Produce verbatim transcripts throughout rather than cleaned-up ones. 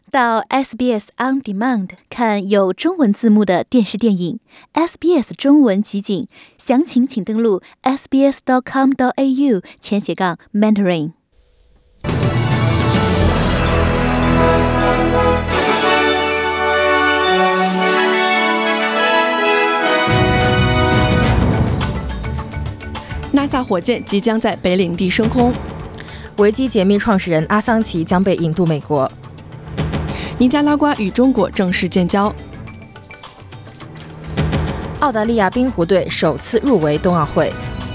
到 S B S On Demand 看有中文字幕的电视电影 S B S 中文集锦，详情请登录 s b s dot com dot a u 前斜杠 Mandarin。 NASA 火箭即将在北领地升空， 维基解密创始人阿桑奇将被引渡美国， 尼加拉瓜与中国正式建交， 澳大利亚冰壶队首次入围冬奥会。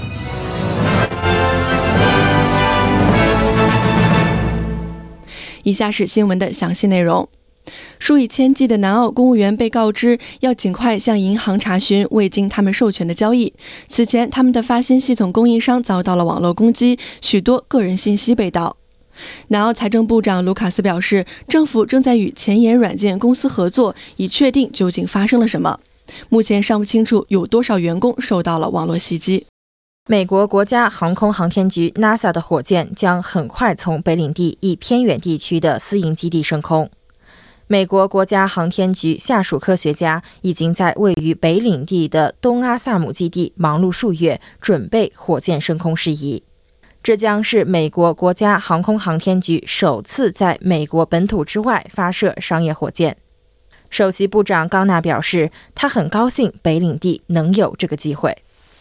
以下是新闻的详细内容。数以千计的南澳公务员被告知要尽快向银行查询未经他们授权的交易。此前，他们的发薪系统供应商遭到了网络攻击，许多个人信息被盗。南澳财政部长卢卡斯表示，政府正在与前沿软件公司合作，以确定究竟发生了什么。目前尚不清楚有多少员工受到了网络袭击。 美国国家航空航天局 NASA 的火箭将很快从北领地一偏远地区的私营基地升空。美国国家航天局下属科学家已经在位于北领地的东阿萨姆基地忙碌数月，准备火箭升空事宜。这将是美国国家航空航天局首次在美国本土之外发射商业火箭。首席部长冈纳表示，他很高兴北领地能有这个机会。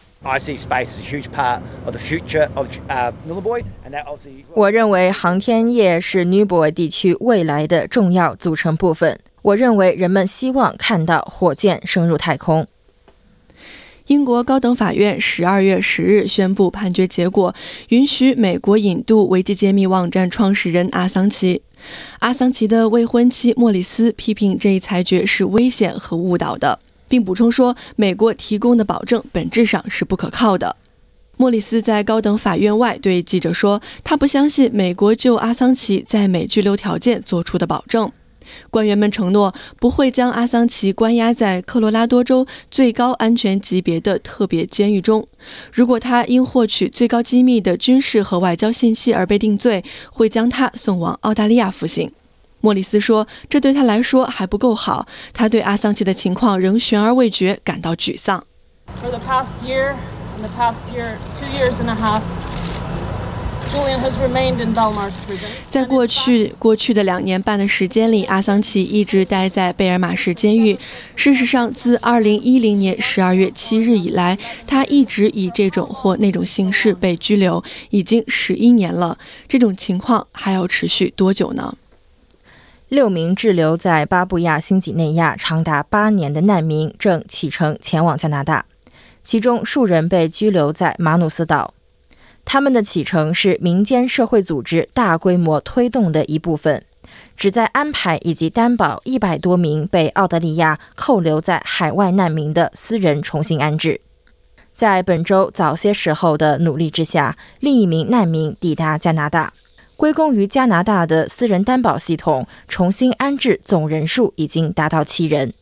我认为航天业是 Nuboy 地区未来的重要组成部分。我认为人们希望看到火箭升入太空。 英国高等法院十二月十日宣布判决结果，允许美国引渡维基解密网站创始人阿桑奇。阿桑奇的未婚妻莫里斯批评这一裁决是危险和误导的，并补充说，美国提供的保证本质上是不可靠的。莫里斯在高等法院外对记者说，他不相信美国就阿桑奇在美居留条件做出的保证。官员们承诺不会将阿桑奇关押在科罗拉多州最高安全级别的特别监狱中。如果他因获取最高机密的军事和外交信息而被定罪，会将他送往澳大利亚服刑。莫里斯说，这对他来说还不够好，他对阿桑奇的情况仍悬而未决感到沮丧。 For the past year, in the past year, two years and a half, Julian has remained in Belmarsh prison. 在过去过去的两年半的时间里，阿桑奇一直待在贝尔马什监狱。事实上，自二零一零年十二月七日以来，他一直以这种或那种形式被拘留，已经十一年了。这种情况还要持续多久呢？ 六名滞留在巴布亚新几内亚长达八年的难民正启程前往加拿大，其中数人被拘留在马努斯岛。他们的启程是民间社会组织大规模推动的一部分，旨在安排以及担保一百多名被澳大利亚扣留在海外难民的私人重新安置。在本周早些时候的努力之下，另一名难民抵达加拿大，归功于加拿大的私人担保系统，重新安置总人数已经达到七人。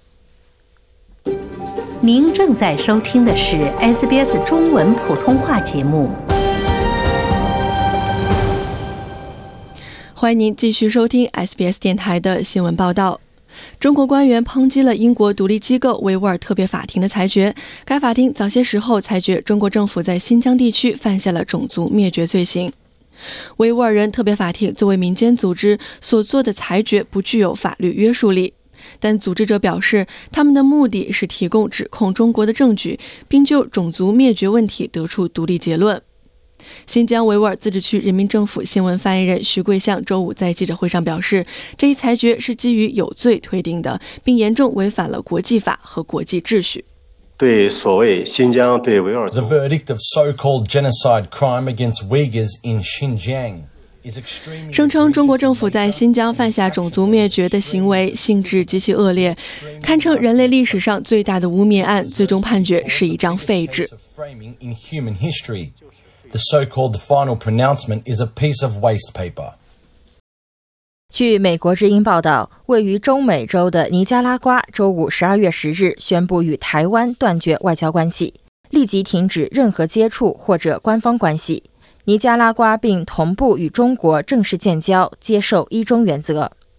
您正在收听的是 S B S 中文普通话节目。 欢迎您继续收听 S B S 电台的新闻报道。中国官员抨击了英国独立机构维吾尔特别法庭的裁决。该法庭早些时候裁决中国政府在新疆地区犯下了种族灭绝罪行。维吾尔人特别法庭作为民间组织所做的裁决不具有法律约束力，但组织者表示，他们的目的是提供指控中国的证据，并就种族灭绝问题得出独立结论。新疆维吾尔自治区人民政府新闻发言人徐桂相周五在记者会上表示，这一裁决是基于有罪推定的，并严重违反了国际法和国际秩序。 对所谓新疆对维吾尔族 The verdict of so-called genocide crime against Uyghurs in Xinjiang 声称中国政府在新疆犯下种族灭绝的行为性质极其恶劣，堪称人类历史上最大的污蔑案，最终判决是一张废纸。 The so-called final pronouncement is a piece of waste paper. 据美国之音报道，位于中美洲的尼加拉瓜周五十二月十日宣布与台湾断绝外交关系，立即停止任何接触或者官方关系。尼加拉瓜并同步与中国正式建交，接受一中原则。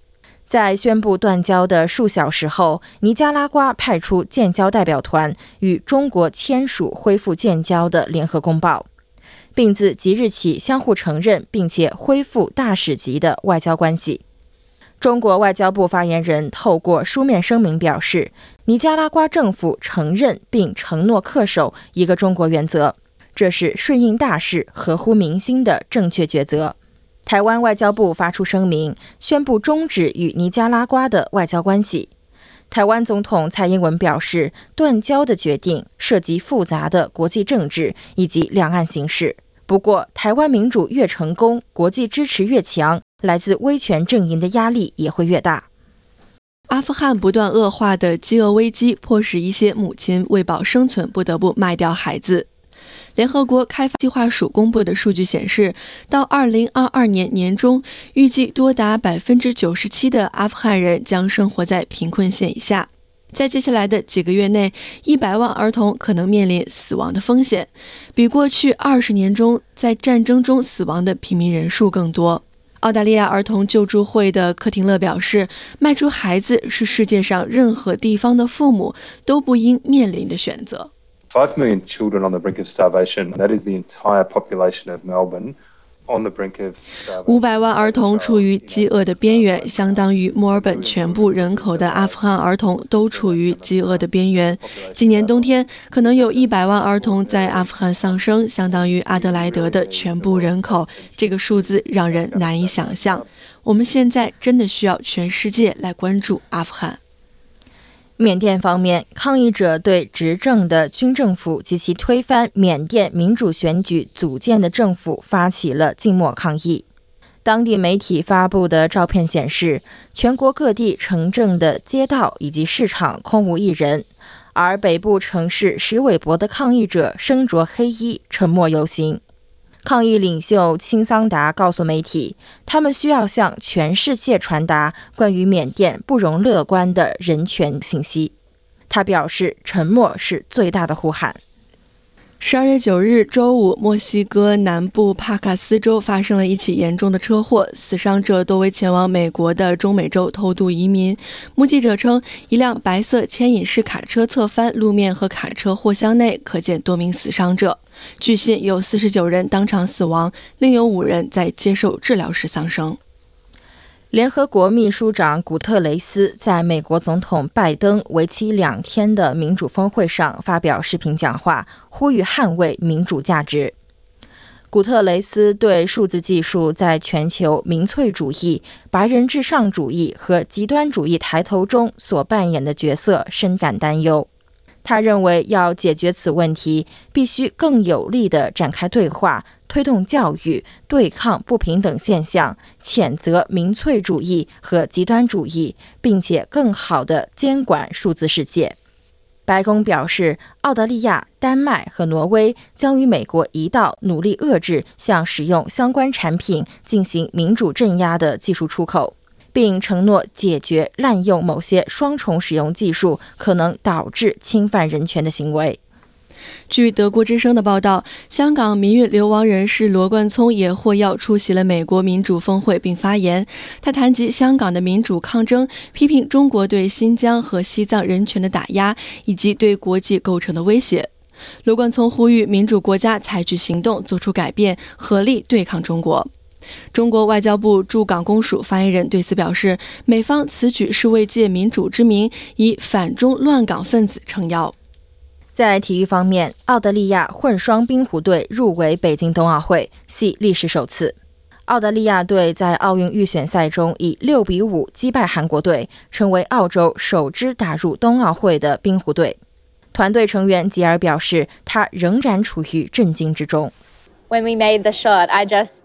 在宣布断交的数小时后，尼加拉瓜派出建交代表团与中国签署恢复建交的联合公报，并自即日起相互承认并且恢复大使级的外交关系。中国外交部发言人透过书面声明表示，尼加拉瓜政府承认并承诺恪守一个中国原则，这是顺应大势、合乎民心的正确抉择。台湾外交部发出声明，宣布终止与尼加拉瓜的外交关系。台湾总统蔡英文表示，断交的决定涉及复杂的国际政治以及两岸形势。不过，台湾民主越成功，国际支持越强，来自威权阵营的压力也会越大。 阿富汗不断恶化的饥饿危机，迫使一些母亲为保生存不得不卖掉孩子。联合国开发计划署公布的数据显示，到二零二二年年中，预计多达 百分之九十七 的阿富汗人将生活在贫困线以下。在接下来的几个月内，一百万儿童可能面临死亡的风险，比过去二十年中在战争中死亡的平民人数更多。澳大利亚儿童救助会的科廷勒表示，卖出孩子是世界上任何地方的父母都不应面临的选择。 Five million children on the brink of starvation. That is the entire population of Melbourne on the brink of starvation. 五百万儿童处于饥饿的边缘，相当于墨尔本全部人口的阿富汗儿童都处于饥饿的边缘。今年冬天，可能有一百万儿童在阿富汗丧生，相当于阿德莱德的全部人口。这个数字让人难以想象。我们现在真的需要全世界来关注阿富汗。 缅甸方面，抗议者对执政的军政府及其推翻缅甸民主选举组建的政府发起了静默抗议。当地媒体发布的照片显示，全国各地城镇的街道以及市场空无一人，而北部城市史韦伯的抗议者身着黑衣，沉默游行。抗议领袖钦桑达告诉媒体，他们需要向全世界传达关于缅甸不容乐观的人权信息。他表示，沉默是最大的呼喊。 十二月九日周五，墨西哥南部帕卡斯州发生了一起严重的车祸，死伤者多为前往美国的中美洲偷渡移民。目击者称，一辆白色牵引式卡车侧翻，路面和卡车货箱内可见多名死伤者。据悉，有四十九人当场死亡，另有五人在接受治疗时丧生。 联合国秘书长古特雷斯在美国总统拜登为期两天的民主峰会上发表视频讲话，呼吁捍卫民主价值。古特雷斯对数字技术在全球民粹主义、白人至上主义和极端主义抬头中所扮演的角色深感担忧。他认为，要解决此问题，必须更有力地展开对话，推动教育，对抗不平等现象，谴责民粹主义和极端主义，并且更好地监管数字世界。白宫表示，澳大利亚、丹麦和挪威将与美国一道努力遏制向使用相关产品进行民主镇压的技术出口，并承诺解决滥用某些双重使用技术可能导致侵犯人权的行为。 据德国之声的报道，香港民运流亡人士罗冠聪也获邀出席了美国民主峰会并发言。他谈及香港的民主抗争，批评中国对新疆和西藏人权的打压，以及对国际构成的威胁。罗冠聪呼吁民主国家采取行动，做出改变，合力对抗中国。中国外交部驻港公署发言人对此表示，美方此举是为借民主之名，以反中乱港分子撑腰。 在体育方面，澳大利亚混双冰壶队入围北京冬奥会，系历史首次。澳大利亚队在奥运预选赛中以六比五击败韩国队，成为澳洲首支打入冬奥会的冰壶队。团队成员吉尔表示，他仍然处于震惊之中。 When we made the shot, I just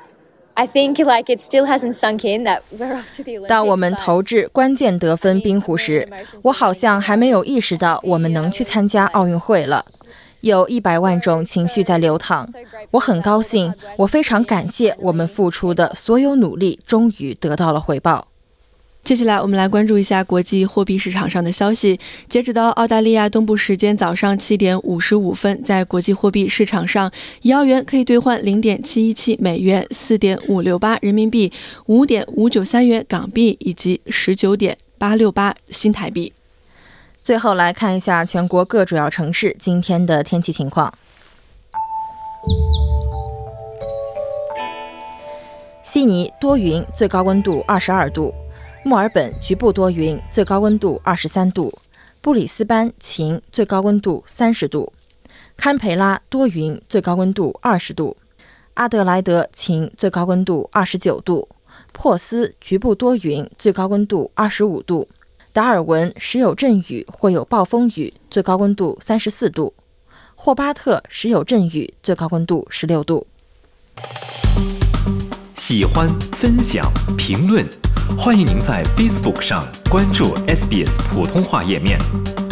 I think like it still hasn't sunk in that we're off to the Olympics. 当我们投掷关键得分冰壶时，我好像还没有意识到我们能去参加奥运会了。有一百万种情绪在流淌，我很高兴，我非常感谢我们付出的所有努力终于得到了回报。 接下来我们来关注一下国际货币市场上的消息。截止到澳大利亚东部时间早上七点五十五分，在国际货币市场上，一澳元可以兑换 零点七一七美元、四点五六八人民币、五点五九三元港币以及 十九点八六八新台币。 最后来看一下全国各主要城市今天的天气情况。悉尼多云，最高温度二十二度；墨尔本局部多云，最高温度二十三度；布里斯班晴，最高温度三十度；堪培拉多云，最高温度二十度；阿德莱德晴，最高温度二十九度；珀斯局部多云，最高温度二十五度；达尔文时有阵雨或有暴风雨，最高温度三十四度；霍巴特时有阵雨，最高温度十六度。 喜欢、分享、评论，欢迎您在 Facebook 上关注 S B S 普通话页面。